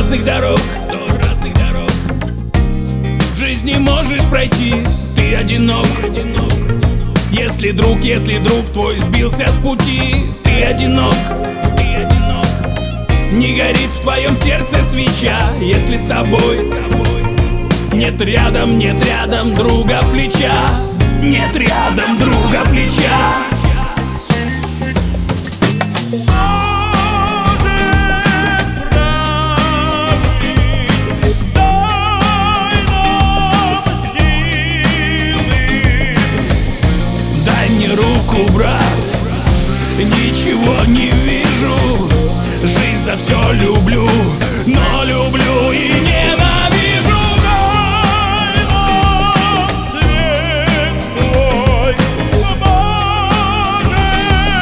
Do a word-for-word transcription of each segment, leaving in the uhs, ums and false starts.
разных дорог, в жизни можешь пройти, ты одинок. Если друг, если друг твой сбился с пути, ты одинок. Не горит в твоем сердце свеча, если с тобой нет рядом, нет рядом друга плеча, нет рядом друга плеча. Руку, брат, ничего не вижу, жизнь за все люблю, но люблю и ненавижу. Дай нам свет свой, поможем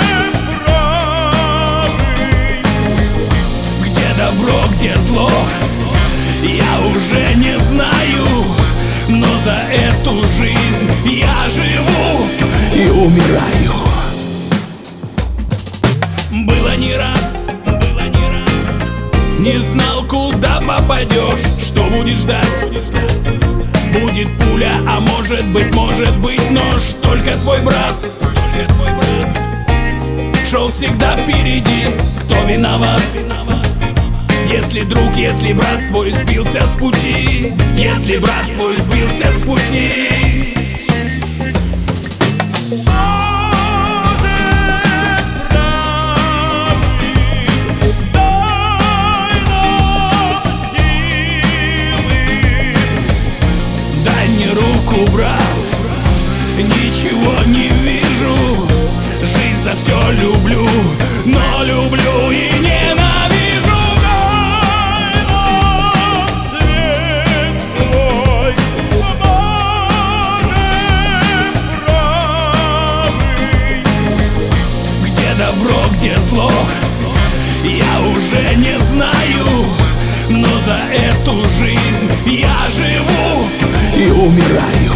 правый. Где добро, где зло, я уже не знаю, но за эту жизнь я живу и умираю. Было не раз, было не раз, не знал, куда попадешь, что будешь ждать. Будет пуля, а может быть, может быть нож. Только твой брат шел всегда впереди. Кто виноват? Если друг, если брат твой сбился с пути, если брат твой сбился с пути. Брат, ничего не вижу, жизнь за все люблю, но люблю и ненавижу. Дай нам свет свой, поможем правый. Где добро, где зло, я уже не знаю, но за эту жизнь я живу и умираю.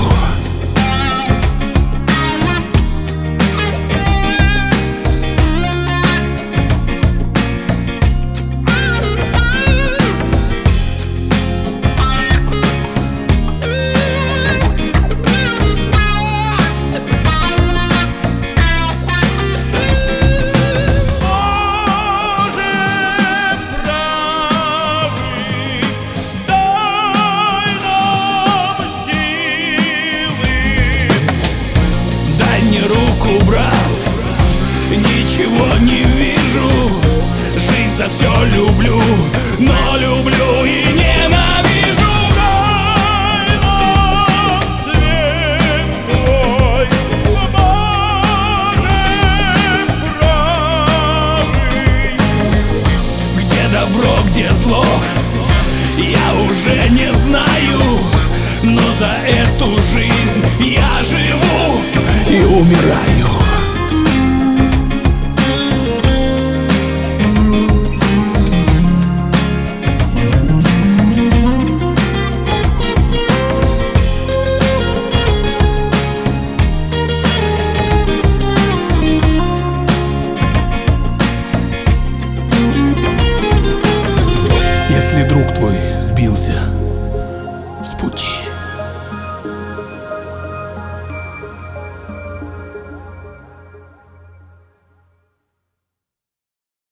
Брат, ничего не вижу, жизнь за все люблю, но люблю и ненавижу. Дай нам свет свой, поможем правый. Где добро, где зло, я уже не знаю, но за эту жизнь я живу и умираю.